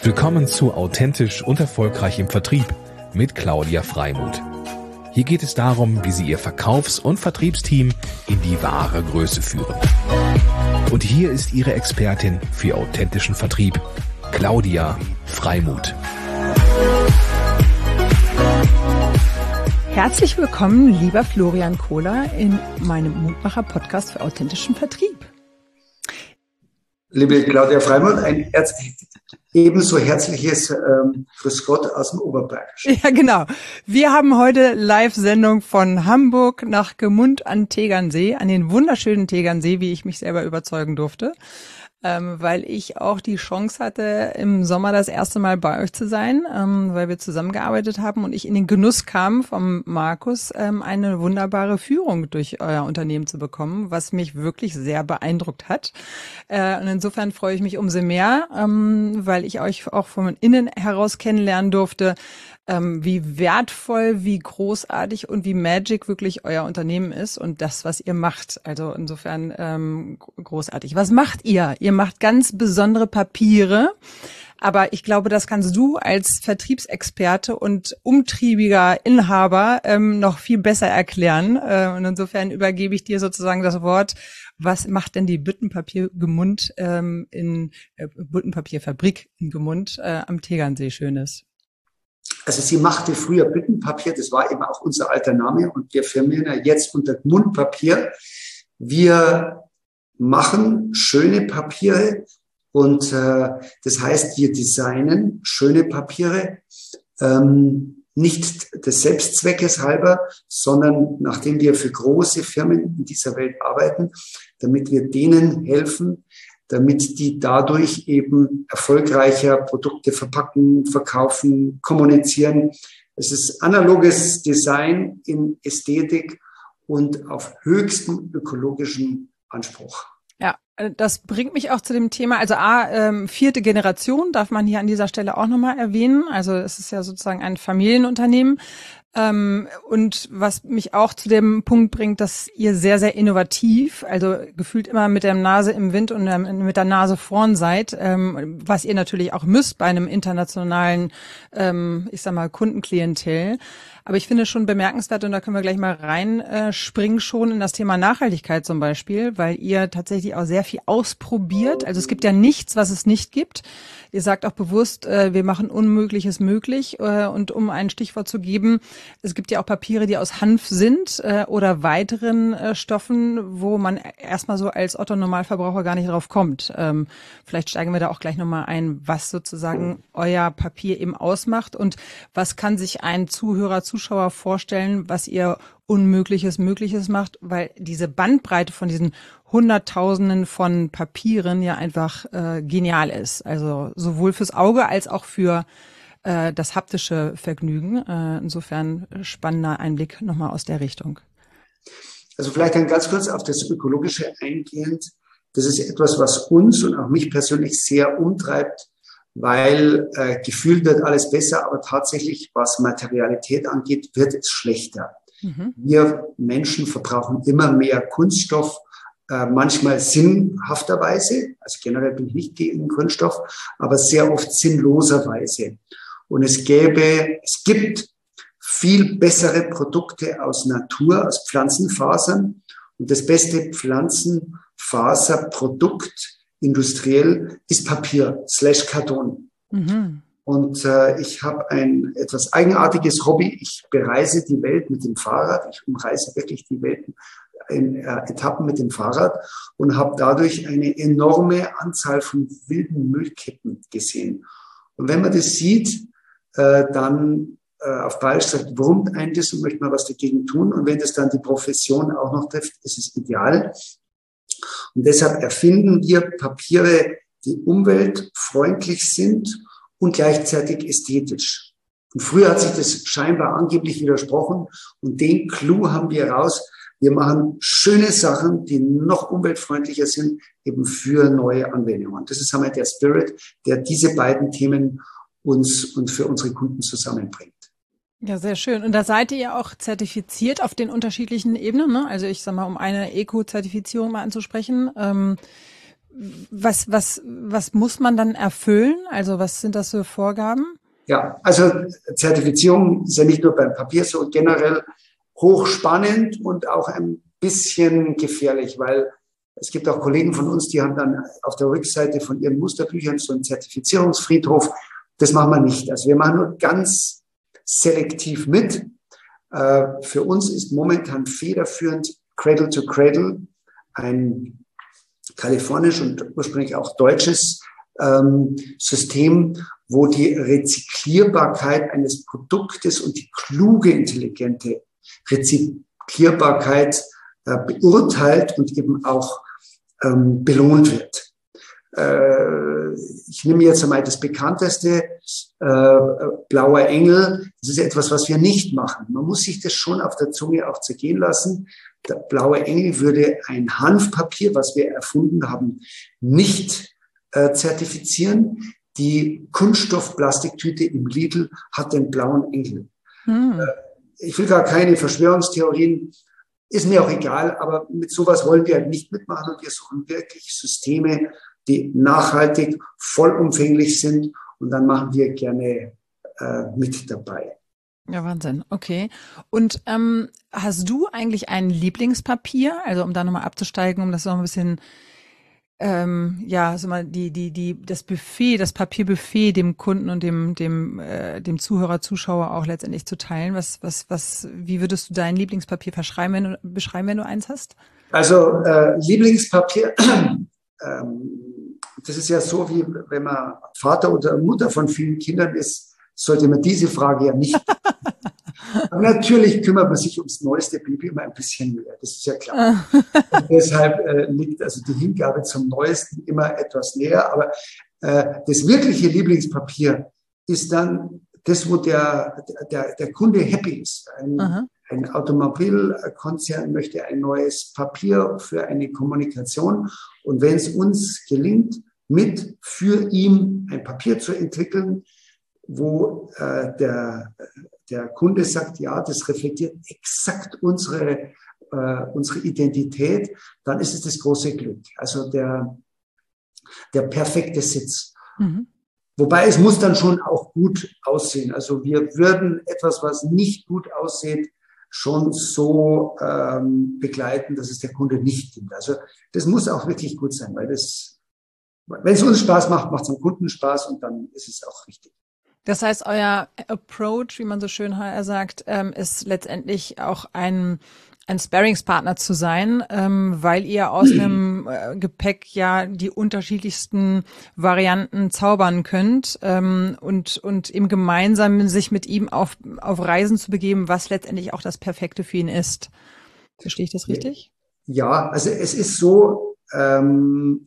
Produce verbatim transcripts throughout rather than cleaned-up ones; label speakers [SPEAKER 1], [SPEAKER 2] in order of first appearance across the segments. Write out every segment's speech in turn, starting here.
[SPEAKER 1] Willkommen zu Authentisch und Erfolgreich im Vertrieb mit Claudia Freimuth. Hier geht es darum, wie Sie Ihr Verkaufs- und Vertriebsteam in die wahre Größe führen. Und hier ist Ihre Expertin für authentischen Vertrieb, Claudia Freimuth.
[SPEAKER 2] Herzlich willkommen, lieber Florian Kohler, in meinem Mutmacher-Podcast für authentischen Vertrieb.
[SPEAKER 3] Liebe Claudia Freimuth, ein Herz, ebenso herzliches ähm, Grüß Gott aus dem Oberbayerischen.
[SPEAKER 2] Ja, genau. Wir haben heute Live-Sendung von Hamburg nach Gmund an Tegernsee, an den wunderschönen Tegernsee, wie ich mich selber überzeugen durfte, ähm, weil ich auch die Chance hatte, im Sommer das erste Mal bei euch zu sein, ähm, weil wir zusammengearbeitet haben und ich in den Genuss kam, vom Markus ähm, eine wunderbare Führung durch euer Unternehmen zu bekommen, was mich wirklich sehr beeindruckt hat. Äh, und insofern freue ich mich umso mehr, ähm, weil ich euch auch von innen heraus kennenlernen durfte, ähm, wie wertvoll, wie großartig und wie magic wirklich euer Unternehmen ist und das, was ihr macht. Also insofern ähm, großartig. Was macht ihr? Ihr macht ganz besondere Papiere. Aber ich glaube, das kannst du als Vertriebsexperte und umtriebiger Inhaber ähm, noch viel besser erklären. Äh, und insofern übergebe ich dir sozusagen das Wort. Was macht denn die Büttenpapier Gmund ähm, in äh, Büttenpapierfabrik in Gmund äh, am Tegernsee Schönes?
[SPEAKER 3] Also sie machte früher Büttenpapier, das war eben auch unser alter Name und wir firmieren ja jetzt unter Gmundpapier. Wir machen schöne Papiere und äh, das heißt, wir designen schöne Papiere, ähm, nicht des Selbstzweckes halber, sondern nachdem wir für große Firmen in dieser Welt arbeiten, damit wir denen helfen, damit die dadurch eben erfolgreicher Produkte verpacken, verkaufen, kommunizieren. Es ist analoges Design in Ästhetik und auf höchstem ökologischen Anspruch.
[SPEAKER 2] Ja, das bringt mich auch zu dem Thema, also A, ähm, vierte Generation darf man hier an dieser Stelle auch nochmal erwähnen. Also es ist ja sozusagen ein Familienunternehmen. Ähm, und was mich auch zu dem Punkt bringt, dass ihr sehr, sehr innovativ, also gefühlt immer mit der Nase im Wind und ähm, mit der Nase vorn seid, ähm, was ihr natürlich auch müsst bei einem internationalen, ähm, ich sag mal, Kundenklientel. Aber ich finde schon bemerkenswert, und da können wir gleich mal reinspringen, äh, schon in das Thema Nachhaltigkeit zum Beispiel, weil ihr tatsächlich auch sehr viel ausprobiert. Also es gibt ja nichts, was es nicht gibt. Ihr sagt auch bewusst, äh, wir machen Unmögliches möglich. Äh, und um ein Stichwort zu geben, es gibt ja auch Papiere, die aus Hanf sind äh, oder weiteren äh, Stoffen, wo man erstmal so als Otto-Normalverbraucher gar nicht drauf kommt. Ähm, vielleicht steigen wir da auch gleich nochmal ein, was sozusagen euer Papier eben ausmacht und was kann sich ein Zuhörer, Zuschauer vorstellen, was ihr Unmögliches Mögliches macht, weil diese Bandbreite von diesen Hunderttausenden von Papieren ja einfach äh, genial ist. Also sowohl fürs Auge als auch für äh, das haptische Vergnügen. Äh, insofern spannender Einblick nochmal aus der Richtung.
[SPEAKER 3] Also vielleicht dann ganz kurz auf das Ökologische eingehend. Das ist etwas, was uns und auch mich persönlich sehr umtreibt, weil äh, gefühlt wird alles besser, aber tatsächlich, was Materialität angeht, wird es schlechter. Mhm. Wir Menschen verbrauchen immer mehr Kunststoff, äh, manchmal sinnhafterweise, also generell bin ich nicht gegen Kunststoff, aber sehr oft sinnloserweise. Und es gäbe, es gibt viel bessere Produkte aus Natur, aus Pflanzenfasern. Und das beste Pflanzenfaserprodukt industriell ist Papier slash Karton. Mhm. Und äh, ich habe ein etwas eigenartiges Hobby. Ich bereise die Welt mit dem Fahrrad. Ich umreise wirklich die Welt in äh, Etappen mit dem Fahrrad und habe dadurch eine enorme Anzahl von wilden Müllkippen gesehen. Und wenn man das sieht, äh, dann äh, auf Bayerisch sagt, wurmt ein das und möchte man was dagegen tun. Und wenn das dann die Profession auch noch trifft, ist es ideal. Und deshalb erfinden wir Papiere, die umweltfreundlich sind und gleichzeitig ästhetisch. Und früher hat sich das scheinbar angeblich widersprochen. Und den Clou haben wir raus. Wir machen schöne Sachen, die noch umweltfreundlicher sind, eben für neue Anwendungen. Das ist einmal der Spirit, der diese beiden Themen uns und für unsere Kunden zusammenbringt.
[SPEAKER 2] Ja, sehr schön. Und da seid ihr ja auch zertifiziert auf den unterschiedlichen Ebenen, ne? Also ich sag mal, um eine Eco-Zertifizierung mal anzusprechen. Ähm, was, was, was muss man dann erfüllen? Also was sind das für Vorgaben?
[SPEAKER 3] Ja, also Zertifizierung ist ja nicht nur beim Papier so, generell hochspannend und auch ein bisschen gefährlich, weil es gibt auch Kollegen von uns, die haben dann auf der Rückseite von ihren Musterbüchern so einen Zertifizierungsfriedhof. Das machen wir nicht. Also wir machen nur ganz selektiv mit. Für uns ist momentan federführend Cradle to Cradle, ein kalifornisch und ursprünglich auch deutsches ähm, System, wo die Rezyklierbarkeit eines Produktes und die kluge, intelligente Rezyklierbarkeit äh, beurteilt und eben auch ähm, belohnt wird. Äh, ich nehme jetzt einmal das bekannteste, äh, Blauer Engel. Das ist etwas, was wir nicht machen. Man muss sich das schon auf der Zunge auch zergehen lassen. Der Blaue Engel würde ein Hanfpapier, was wir erfunden haben, nicht äh, zertifizieren. Die Kunststoffplastiktüte im Lidl hat den Blauen Engel. Hm. Äh, ich will gar keine Verschwörungstheorien, ist mir auch egal, aber mit sowas wollen wir halt nicht mitmachen und wir suchen wirklich Systeme, die nachhaltig, vollumfänglich sind und dann machen wir gerne äh, mit dabei.
[SPEAKER 2] Ja, Wahnsinn. Okay. Und ähm, hast du eigentlich ein Lieblingspapier? Also um da nochmal abzusteigen, um das noch ein bisschen, ähm, ja, so mal die, die, die, das Buffet, das Papierbuffet dem Kunden und dem, dem, äh, dem Zuhörer, Zuschauer auch letztendlich zu teilen. Was, was, was, wie würdest du dein Lieblingspapier verschreiben, wenn du, beschreiben, wenn du eins hast?
[SPEAKER 3] Also äh, Lieblingspapier. ähm, Das ist ja so, wie wenn man Vater oder Mutter von vielen Kindern ist, sollte man diese Frage ja nicht. Aber natürlich kümmert man sich ums neueste Baby immer ein bisschen mehr. Das ist ja klar. Und deshalb äh, liegt also die Hingabe zum Neuesten immer etwas näher. Aber äh, das wirkliche Lieblingspapier ist dann das, wo der, der, der Kunde happy ist. Ein, ein Automobilkonzern möchte ein neues Papier für eine Kommunikation. Und wenn es uns gelingt, mit für ihn ein Papier zu entwickeln, wo äh, der, der Kunde sagt, ja, das reflektiert exakt unsere, äh, unsere Identität, dann ist es das große Glück. Also der, der perfekte Sitz. Mhm. Wobei es muss dann schon auch gut aussehen. Also wir würden etwas, was nicht gut aussieht, schon so ähm, begleiten, dass es der Kunde nicht nimmt. Also das muss auch wirklich gut sein, weil das, wenn es uns Spaß macht, macht es dem Kunden Spaß und dann ist es auch richtig.
[SPEAKER 2] Das heißt, euer Approach, wie man so schön sagt, ähm, ist letztendlich auch ein, ein Sparringspartner zu sein, ähm, weil ihr aus einem äh, Gepäck ja die unterschiedlichsten Varianten zaubern könnt ähm, und, und eben gemeinsam sich mit ihm auf, auf Reisen zu begeben, was letztendlich auch das Perfekte für ihn ist. Verstehe ich das richtig?
[SPEAKER 3] Ja, also es ist so, ähm,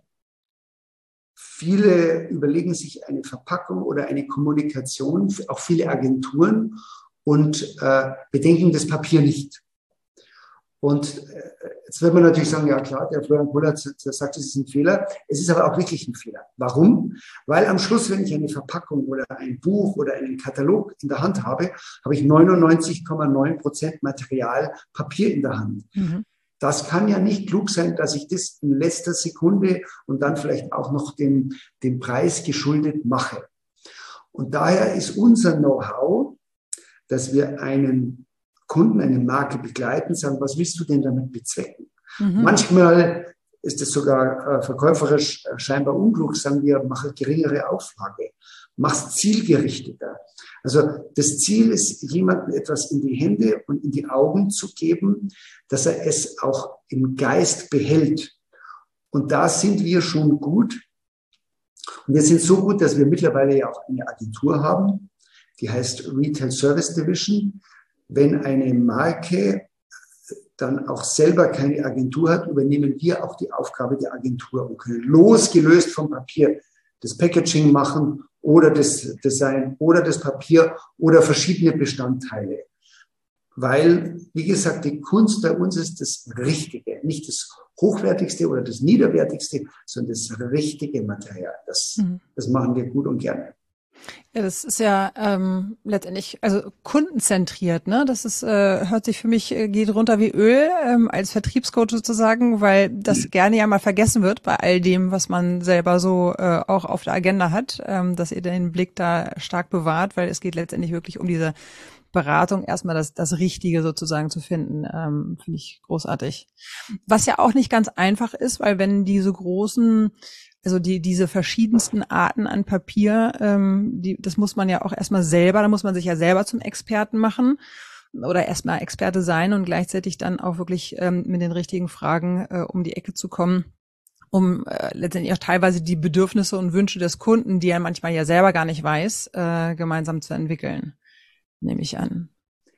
[SPEAKER 3] viele überlegen sich eine Verpackung oder eine Kommunikation, auch viele Agenturen, und äh, bedenken das Papier nicht. Und äh, jetzt wird man natürlich sagen, ja klar, der Florian Kohler sagt, es ist ein Fehler. Es ist aber auch wirklich ein Fehler. Warum? Weil am Schluss, wenn ich eine Verpackung oder ein Buch oder einen Katalog in der Hand habe, habe ich neunundneunzig Komma neun Prozent Material Papier in der Hand. Mhm. Das kann ja nicht klug sein, dass ich das in letzter Sekunde und dann vielleicht auch noch dem, dem Preis geschuldet mache. Und daher ist unser Know-how, dass wir einen Kunden, eine Marke begleiten, sagen, was willst du denn damit bezwecken? Mhm. Manchmal ist es sogar äh, verkäuferisch äh, scheinbar unklug, sagen wir, mache geringere Auflage, mach's zielgerichteter. Also das Ziel ist, jemandem etwas in die Hände und in die Augen zu geben, dass er es auch im Geist behält. Und da sind wir schon gut. Und wir sind so gut, dass wir mittlerweile ja auch eine Agentur haben, die heißt Retail Service Division. Wenn eine Marke dann auch selber keine Agentur hat, übernehmen wir auch die Aufgabe der Agentur und können losgelöst vom Papier das Packaging machen oder das Design oder das Papier oder verschiedene Bestandteile. Weil, wie gesagt, die Kunst bei uns ist das Richtige, nicht das Hochwertigste oder das Niederwertigste, sondern das richtige Material. Das, mhm. das machen wir gut und gerne.
[SPEAKER 2] Ja, das ist ja ähm, letztendlich also kundenzentriert, ne? Das ist äh, hört sich für mich äh, geht runter wie Öl ähm, als Vertriebscoach sozusagen, weil das gerne ja mal vergessen wird bei all dem, was man selber so äh, auch auf der Agenda hat, ähm, dass ihr den Blick da stark bewahrt, weil es geht letztendlich wirklich um diese Beratung, erstmal das das Richtige sozusagen zu finden, ähm, finde ich großartig. Was ja auch nicht ganz einfach ist, weil wenn diese großen Also die diese verschiedensten Arten an Papier, ähm, die, das muss man ja auch erstmal selber, da muss man sich ja selber zum Experten machen oder erstmal Experte sein und gleichzeitig dann auch wirklich ähm, mit den richtigen Fragen äh, um die Ecke zu kommen, um äh, letztendlich auch teilweise die Bedürfnisse und Wünsche des Kunden, die er manchmal ja selber gar nicht weiß, äh, gemeinsam zu entwickeln, nehme ich an.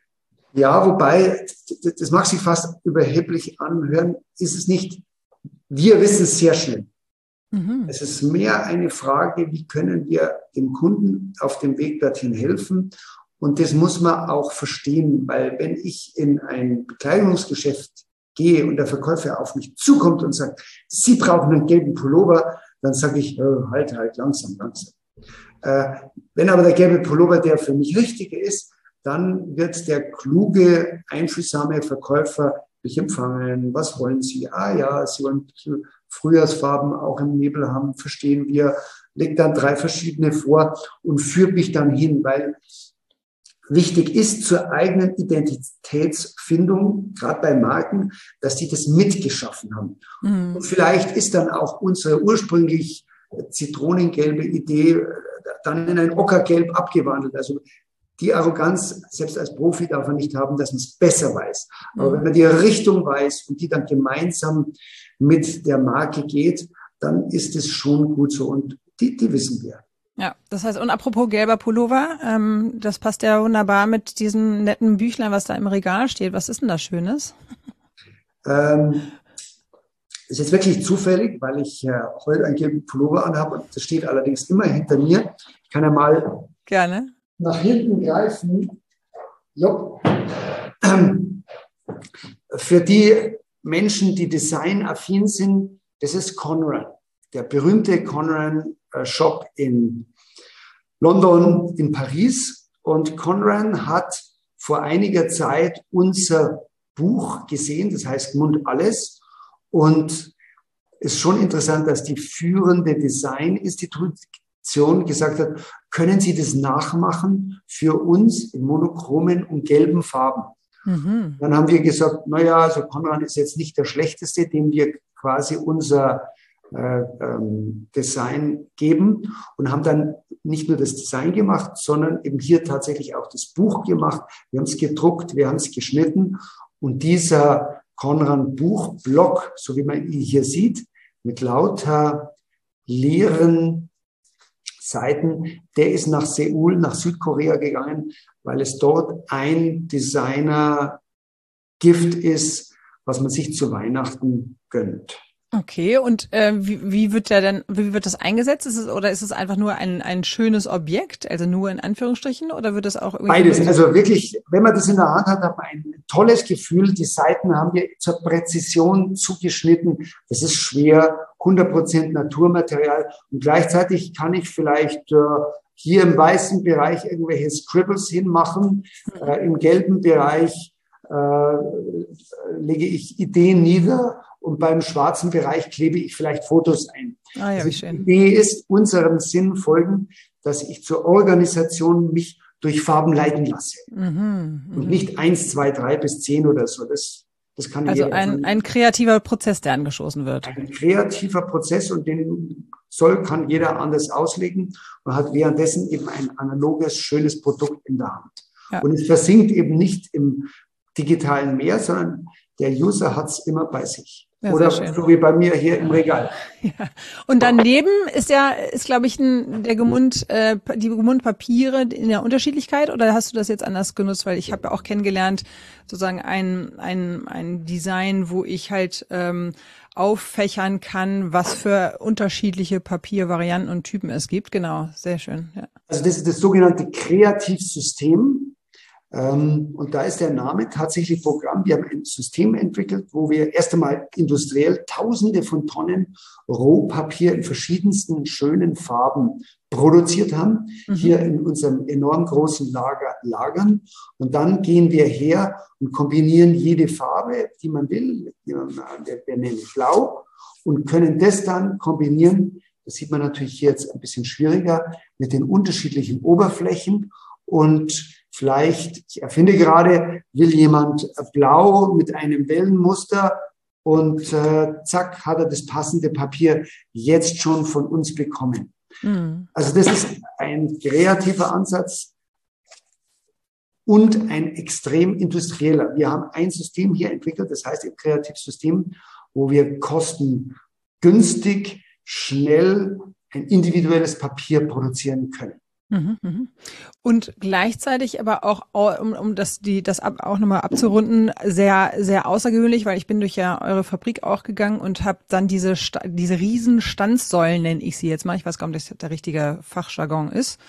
[SPEAKER 3] Ja, wobei, das mag sich fast überheblich anhören, ist es nicht. Wir wissen es sehr schnell. Mhm. Es ist mehr eine Frage, wie können wir dem Kunden auf dem Weg dorthin helfen? Und das muss man auch verstehen, weil wenn ich in ein Bekleidungsgeschäft gehe und der Verkäufer auf mich zukommt und sagt, Sie brauchen einen gelben Pullover, dann sage ich, oh, halt, halt, langsam, langsam. Äh, wenn aber der gelbe Pullover der für mich richtige ist, dann wird der kluge, einfühlsame Verkäufer mich empfangen. Was wollen Sie? Ah ja, Sie wollen Frühjahrsfarben auch im Nebel haben, verstehen wir, legt dann drei verschiedene vor und führt mich dann hin, weil wichtig ist zur eigenen Identitätsfindung, gerade bei Marken, dass die das mitgeschaffen haben. Mhm. Und vielleicht ist dann auch unsere ursprünglich zitronengelbe Idee dann in ein Ockergelb abgewandelt. Also die Arroganz, selbst als Profi, darf man nicht haben, dass man es besser weiß. Aber mhm. wenn man die Richtung weiß und die dann gemeinsam mit der Marke geht, dann ist es schon gut so. Und die, die wissen wir.
[SPEAKER 2] Ja, das heißt, und apropos gelber Pullover, ähm, das passt ja wunderbar mit diesem netten Büchlein, was da im Regal steht. Was ist denn da Schönes?
[SPEAKER 3] Ähm, ist jetzt wirklich zufällig, weil ich äh, heute einen gelben Pullover anhabe. Das steht allerdings immer hinter mir. Ich kann ja mal
[SPEAKER 2] gerne
[SPEAKER 3] nach hinten greifen. Jo. Für die Menschen, die designaffin sind, das ist Conran. Der berühmte Conran-Shop in London, in Paris. Und Conran hat vor einiger Zeit unser Buch gesehen, das heißt Mund alles. Und es ist schon interessant, dass die führende Designinstitution gesagt hat, können Sie das nachmachen für uns in monochromen und gelben Farben? Mhm. Dann haben wir gesagt, naja, also Conran ist jetzt nicht der schlechteste, dem wir quasi unser äh, ähm, Design geben und haben dann nicht nur das Design gemacht, sondern eben hier tatsächlich auch das Buch gemacht. Wir haben es gedruckt, wir haben es geschnitten und dieser Conran Buchblock, so wie man ihn hier sieht, mit lauter leeren Seiten, der ist nach Seoul, nach Südkorea gegangen, weil es dort ein Designer-Gift ist, was man sich zu Weihnachten gönnt.
[SPEAKER 2] Okay, und äh, wie, wie wird der denn, wie wird das eingesetzt? Ist es, oder ist es einfach nur ein, ein schönes Objekt, also nur in Anführungsstrichen, oder wird das auch irgendwie...
[SPEAKER 3] Beides, also wirklich, wenn man das in der Hand hat, hat man ein tolles Gefühl. Die Seiten haben wir zur Präzision zugeschnitten. Das ist schwer, hundert Prozent Naturmaterial. Und gleichzeitig kann ich vielleicht äh, hier im weißen Bereich irgendwelche Scribbles hinmachen, mhm. äh, im gelben Bereich äh, lege ich Ideen nieder. Und beim schwarzen Bereich klebe ich vielleicht Fotos ein.
[SPEAKER 2] Ah, ja,
[SPEAKER 3] also
[SPEAKER 2] wie schön.
[SPEAKER 3] Die Idee ist, unserem Sinn folgen, dass ich zur Organisation mich durch Farben leiten lasse. Mhm, und mh. nicht eins, zwei, drei bis zehn oder so. Das, das kann
[SPEAKER 2] also
[SPEAKER 3] jeder.
[SPEAKER 2] Also ein, ein kreativer Prozess, der angestoßen wird.
[SPEAKER 3] Ein kreativer Prozess und den soll, kann jeder anders auslegen und hat währenddessen eben ein analoges, schönes Produkt in der Hand. Ja. Und es versinkt eben nicht im digitalen Meer, sondern der User hat es immer bei sich. Ja, oder so wie bei mir hier im Regal.
[SPEAKER 2] Ja. Und daneben ist ja, ist glaube ich, ein, der Gemund, äh, die Gemundpapiere in der Unterschiedlichkeit, oder hast du das jetzt anders genutzt? Weil ich habe ja auch kennengelernt, sozusagen ein, ein, ein Design, wo ich halt ähm, auffächern kann, was für unterschiedliche Papiervarianten und Typen es gibt. Genau, sehr schön. Ja.
[SPEAKER 3] Also das ist das sogenannte Kreativsystem. Ähm, und da ist der Name tatsächlich Programm. Wir haben ein System entwickelt, wo wir erst einmal industriell Tausende von Tonnen Rohpapier in verschiedensten schönen Farben produziert haben,
[SPEAKER 2] Mhm.
[SPEAKER 3] hier in unserem enorm großen Lager lagern. Und dann gehen wir her und kombinieren jede Farbe, die man will, wir, wir nennen Blau, und können das dann kombinieren. Das sieht man natürlich hier jetzt ein bisschen schwieriger mit den unterschiedlichen Oberflächen. Und vielleicht, ich erfinde gerade, will jemand Blau mit einem Wellenmuster und äh, zack, hat er das passende Papier jetzt schon von uns bekommen. Mhm. Also das ist ein kreativer Ansatz und ein extrem industrieller. Wir haben ein System hier entwickelt, das heißt ein Kreativsystem, wo wir kostengünstig, schnell ein individuelles Papier produzieren können.
[SPEAKER 2] Und gleichzeitig aber auch, um, um das, die, das ab, auch nochmal abzurunden, sehr, sehr außergewöhnlich, weil ich bin durch ja eure Fabrik auch gegangen und habe dann diese, diese riesen Standsäulen, nenne ich sie jetzt mal, ich weiß gar nicht, ob das der richtige Fachjargon ist.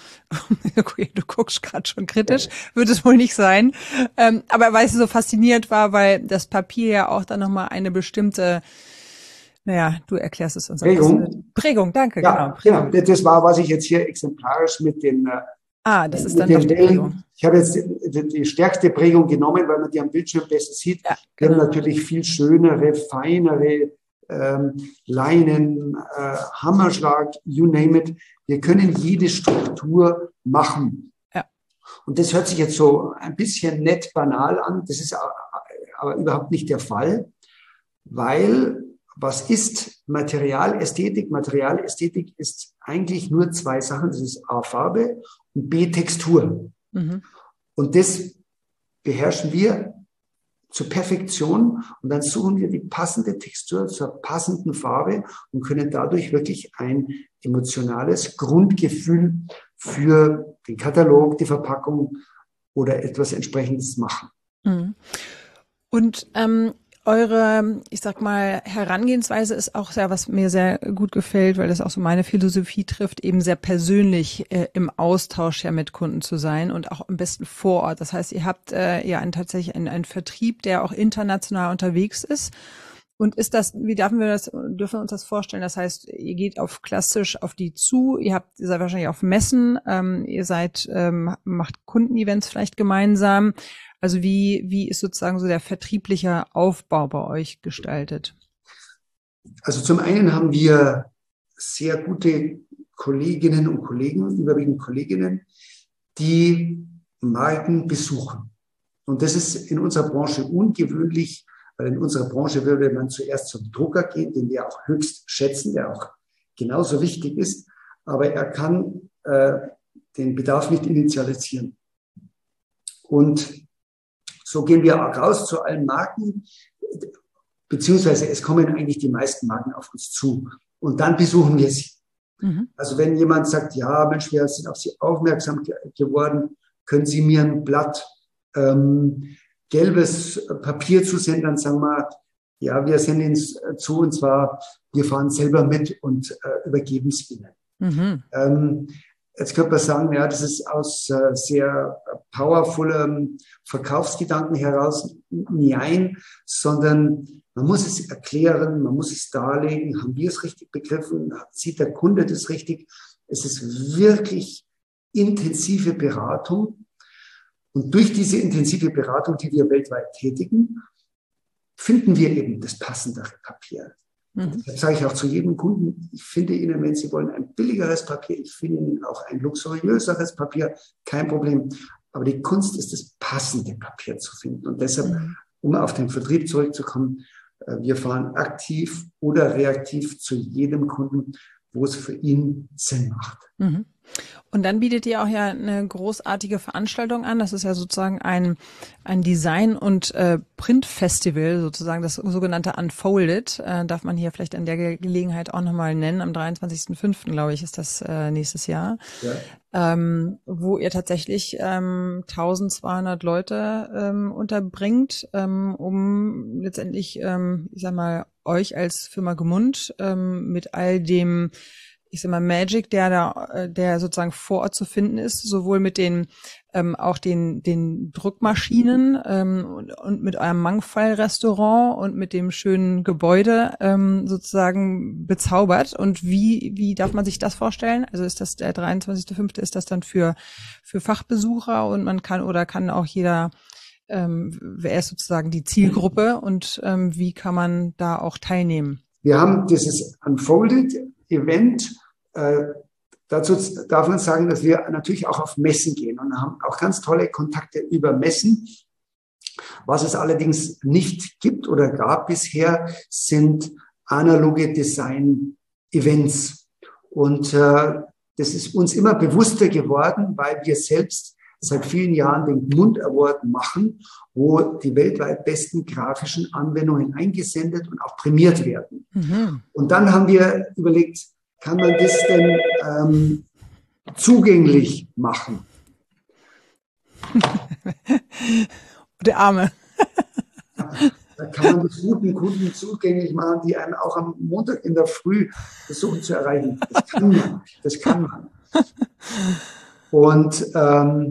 [SPEAKER 2] Du guckst gerade schon kritisch, wird es wohl nicht sein. Ähm, aber weil es so faszinierend war, weil das Papier ja auch dann nochmal eine bestimmte, naja, du erklärst es uns.
[SPEAKER 3] Prägung.
[SPEAKER 2] Prägung, danke.
[SPEAKER 3] Ja, genau. Prägung. Das war, was ich jetzt hier exemplarisch mit den
[SPEAKER 2] Ah, das ist dann noch die Prägung.
[SPEAKER 3] Ich habe jetzt die, die stärkste Prägung genommen, weil man die am Bildschirm besser sieht. Ja, genau. Wir haben natürlich viel schönere, feinere ähm, Leinen, äh, Hammerschlag, you name it. Wir können jede Struktur machen. Ja. Und das hört sich jetzt so ein bisschen nett banal an. Das ist aber überhaupt nicht der Fall, weil was ist Materialästhetik? Materialästhetik ist eigentlich nur zwei Sachen. Das ist A, Farbe und B, Textur. Mhm. Und das beherrschen wir zur Perfektion. Und dann suchen wir die passende Textur zur passenden Farbe und können dadurch wirklich ein emotionales Grundgefühl für den Katalog, die Verpackung oder etwas Entsprechendes machen.
[SPEAKER 2] Mhm. Und ähm eure, ich sag mal, Herangehensweise ist auch sehr, was mir sehr gut gefällt, weil das auch so meine Philosophie trifft, eben sehr persönlich äh, im Austausch ja mit Kunden zu sein und auch am besten vor Ort. Das heißt, ihr habt äh, ja einen, tatsächlich einen, einen Vertrieb, der auch international unterwegs ist. Und ist das, wie dürfen wir das, dürfen wir uns das vorstellen? Das heißt, ihr geht auf klassisch auf die zu, ihr habt, ihr seid wahrscheinlich auf Messen, ähm, ihr seid, ähm, macht Kundenevents vielleicht gemeinsam. Also wie, wie ist sozusagen so der vertriebliche Aufbau bei euch gestaltet?
[SPEAKER 3] Also zum einen haben wir sehr gute Kolleginnen und Kollegen, überwiegend Kolleginnen, die Marken besuchen. Und das ist in unserer Branche ungewöhnlich, weil in unserer Branche würde man zuerst zum Drucker gehen, den wir auch höchst schätzen, der auch genauso wichtig ist, aber er kann äh, den Bedarf nicht initialisieren. Und so gehen wir auch raus zu allen Marken, beziehungsweise es kommen eigentlich die meisten Marken auf uns zu. Und dann besuchen wir sie. Mhm. Also wenn jemand sagt, ja, Mensch, wir sind auf Sie aufmerksam ge- geworden, können Sie mir ein Blatt ähm, gelbes Papier zusenden, dann sagen wir, ja, wir senden es zu, und zwar, wir fahren selber mit und äh, übergeben es Ihnen. Mhm. Ähm, Jetzt könnte man sagen, ja, das ist aus äh, sehr powervollem Verkaufsgedanken heraus. Nein, sondern man muss es erklären, man muss es darlegen. Haben wir es richtig begriffen? Sieht der Kunde das richtig? Es ist wirklich intensive Beratung. Und durch diese intensive Beratung, die wir weltweit tätigen, finden wir eben das passendere Papier. Mhm. Das sage ich auch zu jedem Kunden. Ich finde Ihnen, wenn Sie wollen, ein billigeres Papier. Ich finde Ihnen auch ein luxuriöseres Papier. Kein Problem. Aber die Kunst ist, das passende Papier zu finden. Und deshalb, mhm. um auf den Vertrieb zurückzukommen, wir fahren aktiv oder reaktiv zu jedem Kunden, wo es für ihn Sinn macht.
[SPEAKER 2] Mhm. Und dann bietet ihr auch ja eine großartige Veranstaltung an. Das ist ja sozusagen ein, ein Design- und äh, Print-Festival, sozusagen das sogenannte Unfolded. Äh, darf man hier vielleicht an der Ge- Gelegenheit auch nochmal nennen. Am dreiundzwanzigsten fünften glaube ich, ist das äh, nächstes Jahr. Ja. Ähm, wo ihr tatsächlich ähm, eintausendzweihundert Leute ähm, unterbringt, ähm, um letztendlich, ähm, ich sag mal, euch als Firma Gmund ähm, mit all dem ich sag mal, Magic, der da, der sozusagen vor Ort zu finden ist, sowohl mit den ähm, auch den den Druckmaschinen ähm, und, und mit eurem Mangfall-Restaurant und mit dem schönen Gebäude ähm, sozusagen bezaubert. Und wie wie darf man sich das vorstellen? Also ist das der dreiundzwanzigster fünfte Ist das dann für für Fachbesucher und man kann oder kann auch jeder, ähm, wer ist sozusagen die Zielgruppe und ähm, wie kann man da auch teilnehmen?
[SPEAKER 3] Wir haben dieses Unfolded-Event. Äh, dazu darf man sagen, dass wir natürlich auch auf Messen gehen und haben auch ganz tolle Kontakte über Messen. Was es allerdings nicht gibt oder gab bisher, sind analoge Design-Events. Und äh, das ist uns immer bewusster geworden, weil wir selbst seit vielen Jahren den Gmund Award machen, wo die weltweit besten grafischen Anwendungen eingesendet und auch prämiert werden. Mhm. Und dann haben wir überlegt, kann man das denn ähm, zugänglich machen?
[SPEAKER 2] Der Arme.
[SPEAKER 3] Da kann man das guten Kunden zugänglich machen, die einen auch am Montag in der Früh versuchen zu erreichen. Das kann man. Das kann man. Und ähm,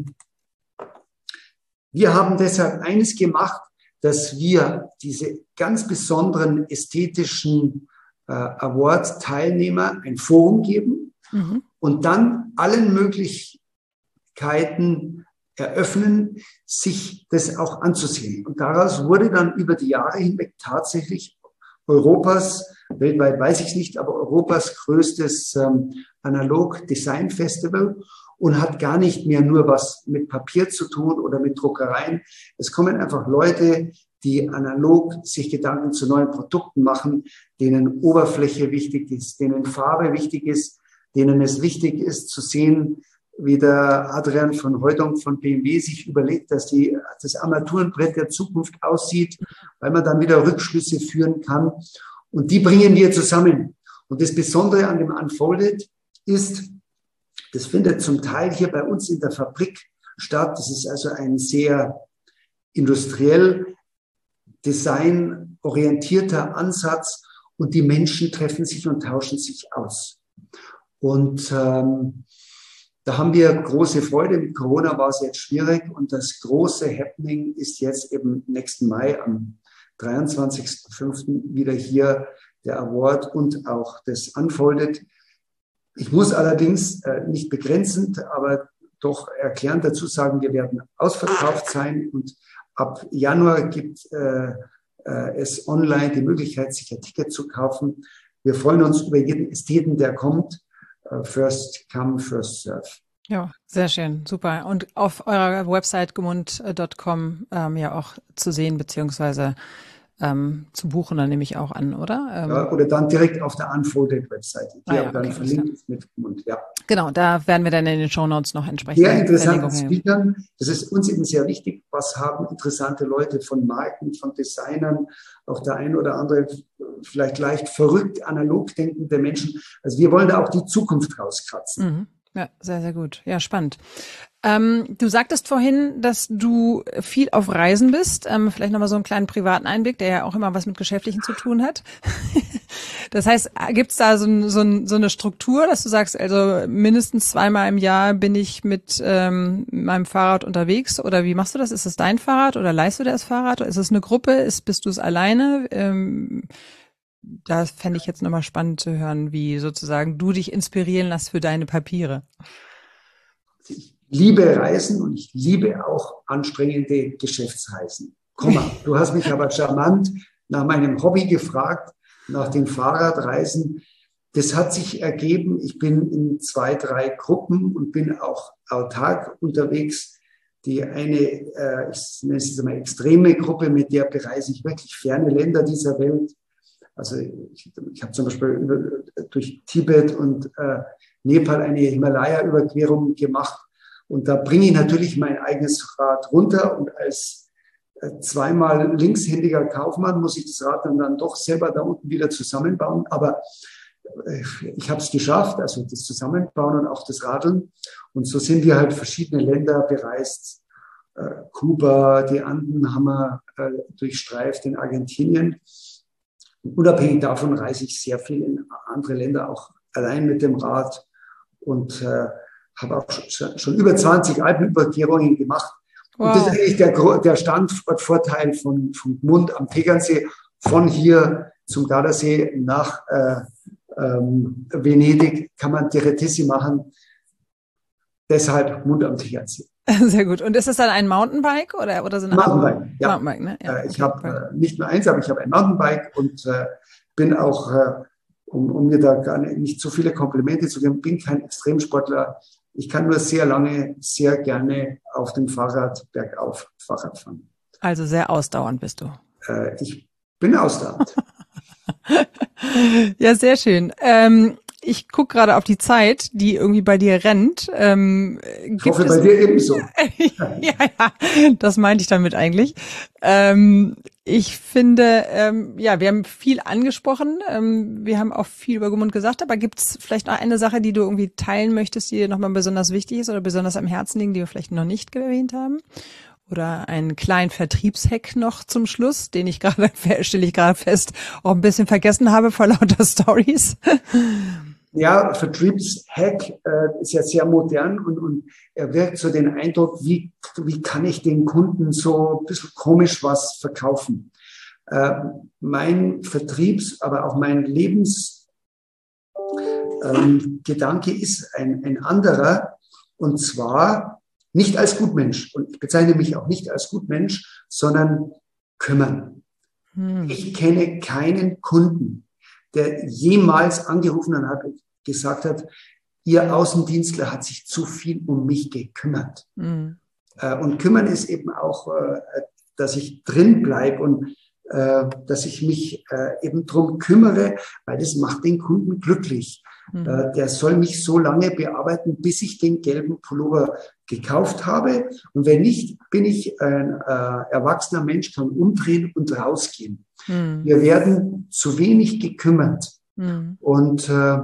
[SPEAKER 3] wir haben deshalb eines gemacht, dass wir diese ganz besonderen ästhetischen äh, Award-Teilnehmer ein Forum geben mhm. und dann allen Möglichkeiten eröffnen, sich das auch anzusehen. Und daraus wurde dann über die Jahre hinweg tatsächlich Europas, weltweit weiß ich nicht, aber Europas größtes ähm, Analog-Design-Festival und hat gar nicht mehr nur was mit Papier zu tun oder mit Druckereien. Es kommen einfach Leute, die analog sich Gedanken zu neuen Produkten machen, denen Oberfläche wichtig ist, denen Farbe wichtig ist, denen es wichtig ist zu sehen, wie der Adrian von Heudong von B M W sich überlegt, dass die, das Armaturenbrett der Zukunft aussieht, weil man dann wieder Rückschlüsse führen kann. Und die bringen wir zusammen. Und das Besondere an dem Unfolded ist, das findet zum Teil hier bei uns in der Fabrik statt. Das ist also ein sehr industriell designorientierter Ansatz und die Menschen treffen sich und tauschen sich aus. Und ähm, da haben wir große Freude. Mit Corona war es jetzt schwierig und das große Happening ist jetzt eben nächsten Mai am dreiundzwanzigsten fünften wieder hier der Award und auch das Unfolded. Ich muss allerdings äh, nicht begrenzend, aber doch erklärend dazu sagen, wir werden ausverkauft sein und ab Januar gibt äh, äh, es online die Möglichkeit, sich ein Ticket zu kaufen. Wir freuen uns über jeden Ästheten, der kommt. Uh, first come, first serve.
[SPEAKER 2] Ja, sehr schön, super. Und auf eurer Website gmund punkt com ähm, ja auch zu sehen, beziehungsweise ähm, zu buchen, dann nehme ich auch an, oder? Ähm,
[SPEAKER 3] ja, oder dann direkt auf der Unfolded-Webseite, die
[SPEAKER 2] ah, ja,
[SPEAKER 3] auch dann
[SPEAKER 2] okay,
[SPEAKER 3] verlinkt ist mit Gmund, ja.
[SPEAKER 2] Genau, da werden wir dann in den Shownotes noch entsprechend.
[SPEAKER 3] Sehr interessante Speakern. Das ist uns eben sehr wichtig. Was haben interessante Leute von Marken, von Designern, auch der ein oder andere vielleicht leicht verrückt, analog denkende Menschen. Also wir wollen da auch die Zukunft rauskratzen.
[SPEAKER 2] Mhm. Ja, sehr, sehr gut. Ja, spannend. Ähm, du sagtest vorhin, dass du viel auf Reisen bist. Ähm, vielleicht nochmal so einen kleinen privaten Einblick, der ja auch immer was mit Geschäftlichen zu tun hat. Das heißt, gibt's da so, ein, so, ein, so eine Struktur, dass du sagst, also mindestens zweimal im Jahr bin ich mit ähm, meinem Fahrrad unterwegs? Oder wie machst du das? Ist es dein Fahrrad oder leihst du dir das Fahrrad? Ist es eine Gruppe? Ist, bist du es alleine? Ähm, Da fände ich jetzt nochmal spannend zu hören, wie sozusagen du dich inspirieren lässt für deine Papiere.
[SPEAKER 3] Ich liebe Reisen und ich liebe auch anstrengende Geschäftsreisen. Komm mal, du hast mich aber charmant nach meinem Hobby gefragt, nach den Fahrradreisen. Das hat sich ergeben. Ich bin in zwei, drei Gruppen und bin auch autark unterwegs. Die eine, äh, ich nenne es mal extreme Gruppe, mit der bereise ich wirklich ferne Länder dieser Welt. Also ich, ich habe zum Beispiel über, durch Tibet und äh, Nepal eine Himalaya-Überquerung gemacht. Und da bringe ich natürlich mein eigenes Rad runter. Und als äh, zweimal linkshändiger Kaufmann muss ich das Rad dann, dann doch selber da unten wieder zusammenbauen. Aber äh, ich habe es geschafft, also das Zusammenbauen und auch das Radeln. Und so sind wir halt verschiedene Länder bereist. Äh, Kuba, die Anden haben wir äh, durchstreift, in Argentinien. Unabhängig davon reise ich sehr viel in andere Länder auch allein mit dem Rad und äh, habe auch schon, schon über zwanzig Alpenüberquerungen gemacht. Wow. Und das ist eigentlich der, der Standortvorteil von, von Gmund am Tegernsee, von hier zum Gardasee nach äh, ähm, Venedig kann man Direttissi machen. Deshalb Gmund am Tegernsee.
[SPEAKER 2] Sehr gut. Und ist das dann ein Mountainbike oder, oder so ein
[SPEAKER 3] Mountainbike, ja.
[SPEAKER 2] Mountainbike, ne? Ja,
[SPEAKER 3] ich habe äh, nicht nur eins, aber ich habe ein Mountainbike und äh, bin auch, äh, um, um mir da gar nicht, nicht zu viele Komplimente zu geben, bin kein Extremsportler. Ich kann nur sehr lange, sehr gerne auf dem Fahrrad bergauf Fahrrad fahren.
[SPEAKER 2] Also sehr ausdauernd bist du.
[SPEAKER 3] Äh, ich bin ausdauernd.
[SPEAKER 2] Ja, sehr schön. Ähm, ich gucke gerade auf die Zeit, die irgendwie bei dir rennt. Ähm,
[SPEAKER 3] ich hoffe, bei dir ebenso.
[SPEAKER 2] Ja, ja, das meinte ich damit eigentlich. Ähm, ich finde, ähm, ja, wir haben viel angesprochen. Ähm, wir haben auch viel über Gmund gesagt, aber gibt es vielleicht noch eine Sache, die du irgendwie teilen möchtest, die dir nochmal besonders wichtig ist oder besonders am Herzen liegen, die wir vielleicht noch nicht erwähnt haben? Oder einen kleinen Vertriebshack noch zum Schluss, den ich gerade, stelle ich gerade fest, auch ein bisschen vergessen habe vor lauter Stories.
[SPEAKER 3] Ja, Vertriebshack äh, ist ja sehr modern und, und er wirkt so den Eindruck, wie, wie kann ich den Kunden so ein bisschen komisch was verkaufen. Äh, mein Vertriebs-, aber auch mein Lebensgedanke ähm, ist ein, ein anderer, und zwar nicht als Gutmensch. Und ich bezeichne mich auch nicht als Gutmensch, sondern kümmern. Hm. Ich kenne keinen Kunden, der jemals angerufen hat und gesagt hat, Ihr Außendienstler hat sich zu viel um mich gekümmert. Hm. Und kümmern ist eben auch, dass ich drin bleibe und dass ich mich eben drum kümmere, weil das macht den Kunden glücklich. Mhm. Der soll mich so lange bearbeiten, bis ich den gelben Pullover gekauft habe. Und wenn nicht, bin ich ein äh, erwachsener Mensch, kann umdrehen und rausgehen. Mhm. Wir werden zu wenig gekümmert. Mhm. Und äh,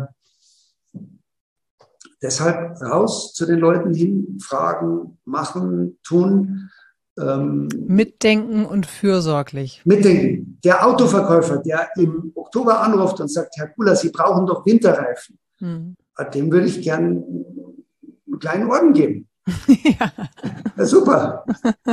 [SPEAKER 3] deshalb raus zu den Leuten hin, fragen, machen, tun.
[SPEAKER 2] Ähm, Mitdenken und fürsorglich.
[SPEAKER 3] Mitdenken. Der Autoverkäufer, der im Oktober anruft und sagt, Herr Kuhler, Sie brauchen doch Winterreifen. Hm. Dem würde ich gern einen kleinen Orden geben. Ja. Ja, super.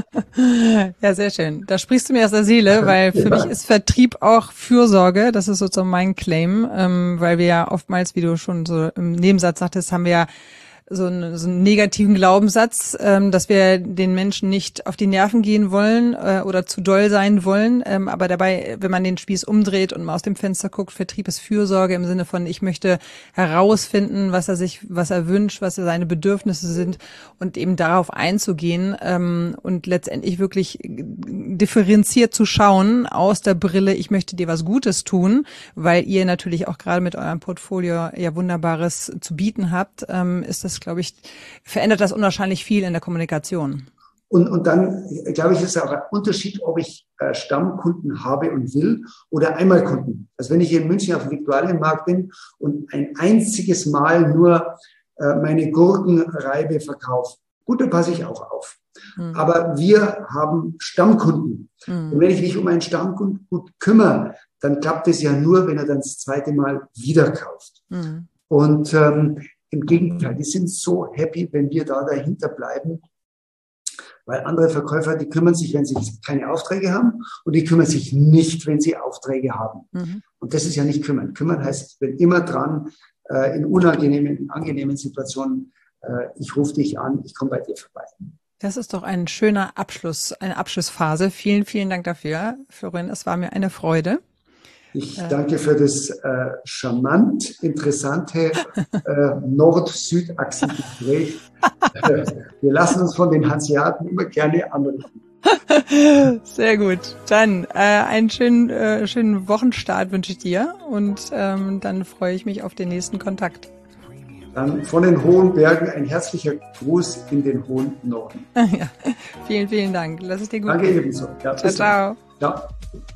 [SPEAKER 2] Ja, sehr schön. Da sprichst du mir aus der Seele, weil für ja. mich ist Vertrieb auch Fürsorge. Das ist sozusagen mein Claim, ähm, weil wir ja oftmals, wie du schon so im Nebensatz sagtest, haben wir ja so einen, so einen negativen Glaubenssatz, ähm, dass wir den Menschen nicht auf die Nerven gehen wollen äh, oder zu doll sein wollen. Ähm, aber dabei, wenn man den Spieß umdreht und mal aus dem Fenster guckt, Vertrieb ist Fürsorge im Sinne von, ich möchte herausfinden, was er sich, was er wünscht, was seine Bedürfnisse sind und eben darauf einzugehen ähm, und letztendlich wirklich differenziert zu schauen aus der Brille, ich möchte dir was Gutes tun, weil ihr natürlich auch gerade mit eurem Portfolio ja Wunderbares zu bieten habt, ähm, ist das, glaube ich, verändert das unwahrscheinlich viel in der Kommunikation.
[SPEAKER 3] Und, und dann, glaube ich, ist es auch ein Unterschied, ob ich äh, Stammkunden habe und will oder Einmalkunden. Also wenn ich hier in München auf dem Viktualienmarkt bin und ein einziges Mal nur äh, meine Gurkenreibe verkaufe, gut, dann passe ich auch auf. Mhm. Aber wir haben Stammkunden. Mhm. Und wenn ich mich um einen Stammkunden gut kümmere, dann klappt es ja nur, wenn er dann das zweite Mal wieder kauft. Mhm. Und ähm, im Gegenteil, die sind so happy, wenn wir da dahinter bleiben, weil andere Verkäufer, die kümmern sich, wenn sie keine Aufträge haben und die kümmern sich nicht, wenn sie Aufträge haben. Mhm. Und das ist ja nicht kümmern. Kümmern heißt, ich bin immer dran, äh, in unangenehmen, in angenehmen Situationen, äh, ich rufe dich an, ich komme bei dir vorbei.
[SPEAKER 2] Das ist doch ein schöner Abschluss, eine Abschlussphase. Vielen, vielen Dank dafür, Florian. Es war mir eine Freude.
[SPEAKER 3] Ich danke für das äh, charmant interessante äh, Nord-Süd-Achsen-Gespräch. Äh, wir lassen uns von den Hanseaten immer gerne anrufen.
[SPEAKER 2] Sehr gut. Dann äh, einen schönen, äh, schönen Wochenstart wünsche ich dir und ähm, dann freue ich mich auf den nächsten Kontakt.
[SPEAKER 3] Dann von den hohen Bergen ein herzlicher Gruß in den hohen Norden.
[SPEAKER 2] Ja. Vielen, vielen Dank. Lass es dir gut
[SPEAKER 3] Danke
[SPEAKER 2] gehen.
[SPEAKER 3] ebenso. Ja,
[SPEAKER 2] ciao, ciao.
[SPEAKER 3] Ciao.